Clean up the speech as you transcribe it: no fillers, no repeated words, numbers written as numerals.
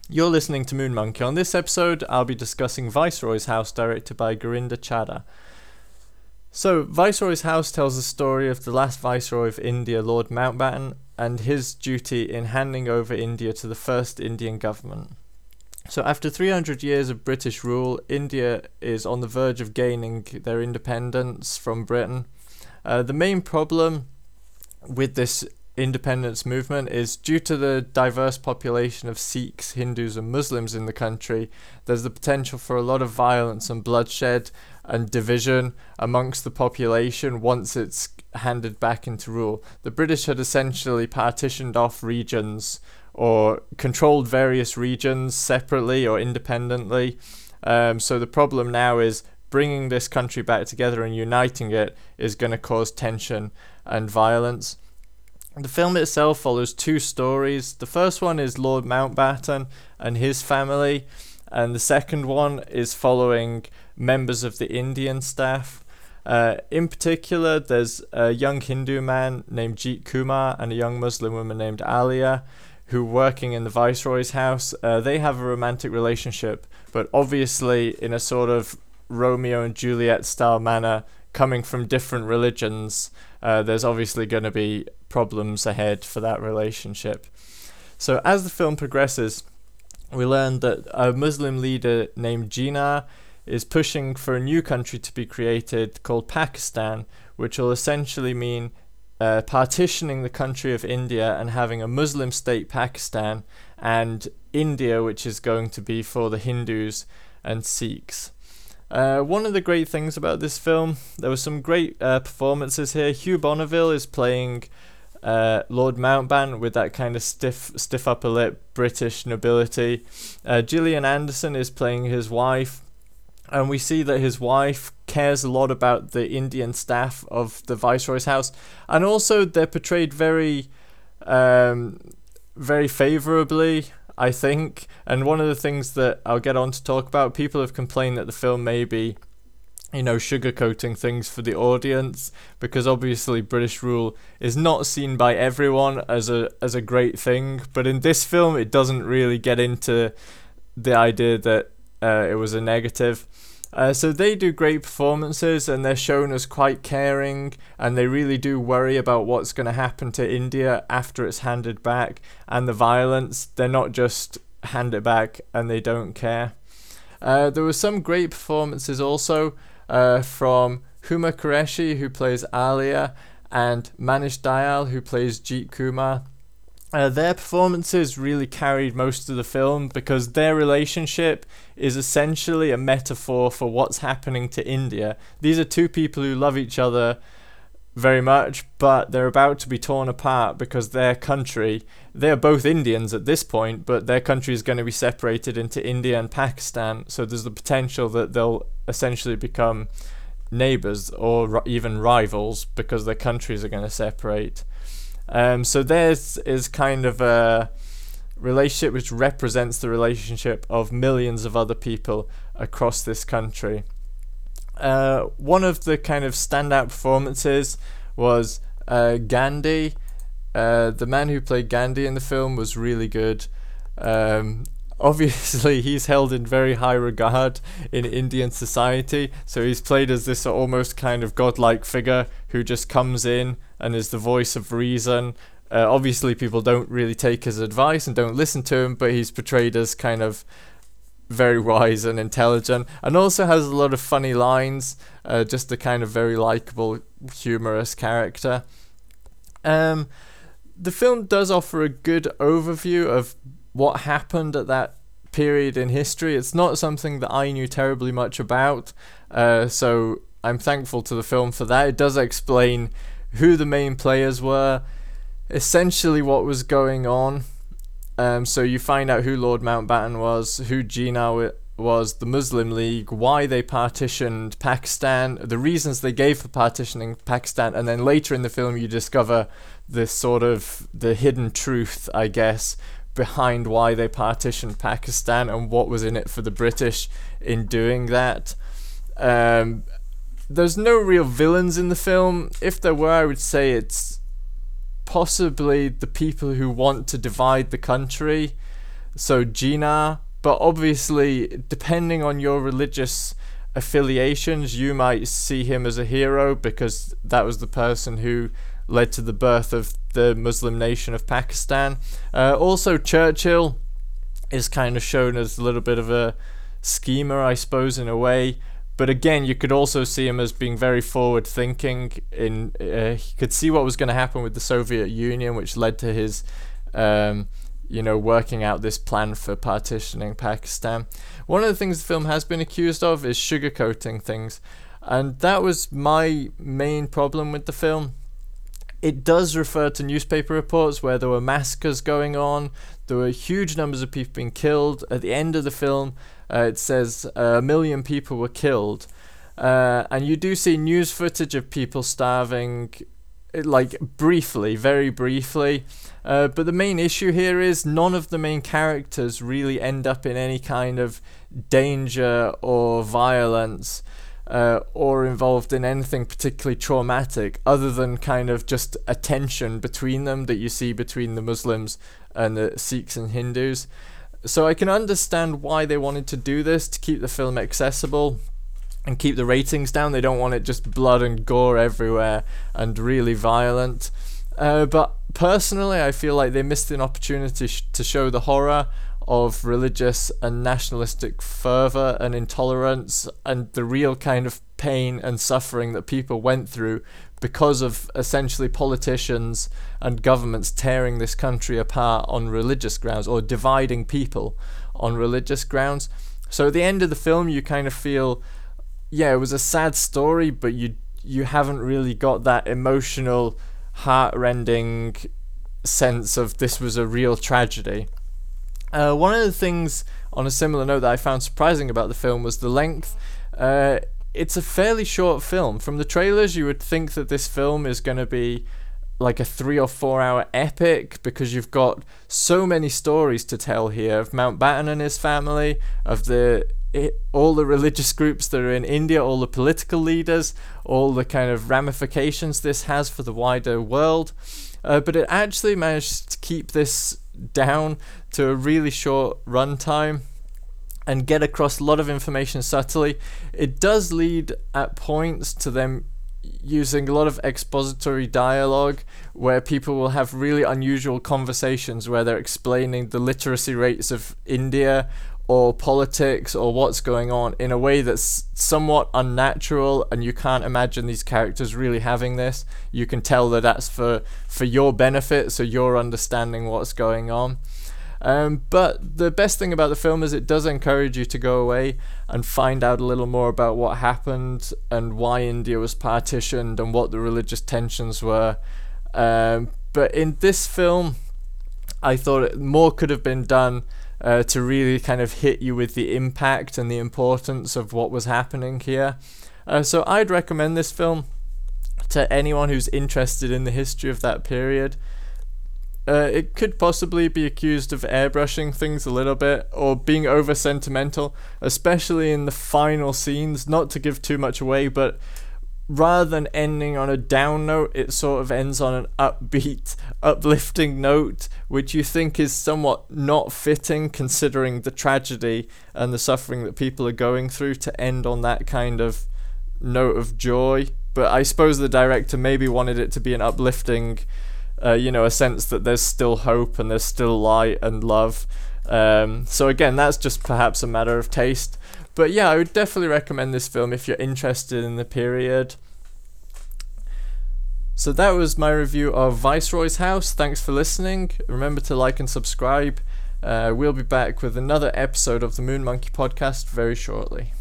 You're listening to Moon Monkey. On this episode, I'll be discussing Viceroy's House, directed by Gurinder Chadha. So, Viceroy's House tells the story of the last Viceroy of India, Lord Mountbatten, and his duty in handing over India to the first Indian government. So, after 300 years of British rule, India is on the verge of gaining their independence from Britain. The main problem with this independence movement is due to the diverse population of Sikhs, Hindus and Muslims in the country. There's the potential for a lot of violence and bloodshed and division amongst the population once it's handed back into rule. The British had essentially partitioned off regions or controlled various regions separately or independently. So the problem now is bringing this country back together and uniting it is going to cause tension and violence. The film itself follows two stories. The first one is Lord Mountbatten and his family, and the second one is following members of the Indian staff. In particular, there's a young Hindu man named Jeet Kumar and a young Muslim woman named Alia who are working in the Viceroy's house. They have a romantic relationship, but obviously in a sort of Romeo and Juliet style manner, coming from different religions, there's obviously going to be problems ahead for that relationship. So as the film progresses, we learn that a Muslim leader named Jinnah is pushing for a new country to be created called Pakistan, which will essentially mean partitioning the country of India and having a Muslim state Pakistan, and India, which is going to be for the Hindus and Sikhs. One of the great things about this film, there were some great performances here. Hugh Bonneville is playing Lord Mountbatten with that kind of stiff upper lip British nobility. Gillian Anderson is playing his wife, and we see that his wife cares a lot about the Indian staff of the Viceroy's house, and also they're portrayed very favourably, I think. And one of the things that I'll get on to talk about, people have complained that the film may be, sugarcoating things for the audience, because obviously British rule is not seen by everyone as a great thing, but in this film it doesn't really get into the idea that it was a negative. So they do great performances, and they're shown as quite caring, and they really do worry about what's going to happen to India after it's handed back, and the violence. They're not just hand it back and they don't care. There were some great performances also from Huma Qureshi, who plays Alia, and Manish Dayal, who plays Jeet Kumar. Their performances really carried most of the film, because their relationship is essentially a metaphor for what's happening to India. These are two people who love each other very much, but they're about to be torn apart because their country, they're both Indians at this point, but their country is going to be separated into India and Pakistan, so there's the potential that they'll essentially become neighbours or even rivals because their countries are going to separate. So theirs is kind of a relationship which represents the relationship of millions of other people across this country. One of the kind of standout performances was Gandhi. The man who played Gandhi in the film was really good. Obviously he's held in very high regard in Indian society, so he's played as this almost kind of godlike figure who just comes in and is the voice of reason. Obviously people don't really take his advice and don't listen to him, but he's portrayed as kind of very wise and intelligent, and also has a lot of funny lines, just a kind of very likable, humorous character. The film does offer a good overview of what happened at that period in history. It's not something that I knew terribly much about, so I'm thankful to the film for that. It does explain who the main players were, essentially what was going on. So you find out who Lord Mountbatten was, who Jinnah was, the Muslim League, why they partitioned Pakistan, the reasons they gave for partitioning Pakistan, and then later in the film you discover this sort of the hidden truth, I guess, behind why they partitioned Pakistan and what was in it for the British in doing that. There's no real villains in the film. If there were, I would say it's possibly the people who want to divide the country. so Jinnah. But obviously, depending on your religious affiliations, you might see him as a hero because that was the person who led to the birth of the Muslim nation of Pakistan. Also, Churchill is kind of shown as a little bit of a schemer, I suppose, in a way. But again, you could also see him as being very forward-thinking. He could see what was going to happen with the Soviet Union, which led to his working out this plan for partitioning Pakistan. One of the things the film has been accused of is sugarcoating things, and that was my main problem with the film. It does refer to newspaper reports where there were massacres going on, there were huge numbers of people being killed. At the end of the film, it says 1 million people were killed, and you do see news footage of people starving, like briefly, very briefly. But the main issue here is none of the main characters really end up in any kind of danger or violence, or involved in anything particularly traumatic, other than kind of just a tension between them that you see between the Muslims and the Sikhs and Hindus. So I can understand why they wanted to do this, to keep the film accessible and keep the ratings down. They don't want it just blood and gore everywhere and really violent. But personally, I feel like they missed an opportunity to show the horror of religious and nationalistic fervor and intolerance and the real kind of pain and suffering that people went through because of essentially politicians and governments tearing this country apart on religious grounds, or dividing people on religious grounds. So at the end of the film, you kind of feel, yeah, it was a sad story, but you haven't really got that emotional, heart-rending sense of this was a real tragedy. One of the things, on a similar note, that I found surprising about the film was the length. It's a fairly short film. From the trailers, you would think that this film is going to be like a 3 or 4 hour epic, because you've got so many stories to tell here of Mountbatten and his family, of all the religious groups that are in India, all the political leaders, all the kind of ramifications this has for the wider world. But it actually managed to keep this down to a really short runtime and get across a lot of information subtly. It does lead at points to them using a lot of expository dialogue where people will have really unusual conversations where they're explaining the literacy rates of India or politics or what's going on in a way that's somewhat unnatural, and you can't imagine these characters really having this. You can tell that that's for your benefit, so you're understanding what's going on. But the best thing about the film is it does encourage you to go away and find out a little more about what happened and why India was partitioned and what the religious tensions were. But in this film, I thought more could have been done to really kind of hit you with the impact and the importance of what was happening here. So I'd recommend this film to anyone who's interested in the history of that period. It could possibly be accused of airbrushing things a little bit or being over sentimental, especially in the final scenes. Not to give too much away, but rather than ending on a down note, it sort of ends on an upbeat, uplifting note, which you think is somewhat not fitting considering the tragedy and the suffering that people are going through, to end on that kind of note of joy. But I suppose the director maybe wanted it to be an uplifting, a sense that there's still hope and there's still light and love. So again, that's just perhaps a matter of taste. But yeah, I would definitely recommend this film if you're interested in the period. So that was my review of Viceroy's House. Thanks for listening. Remember to like and subscribe. We'll be back with another episode of the Moon Monkey Podcast very shortly.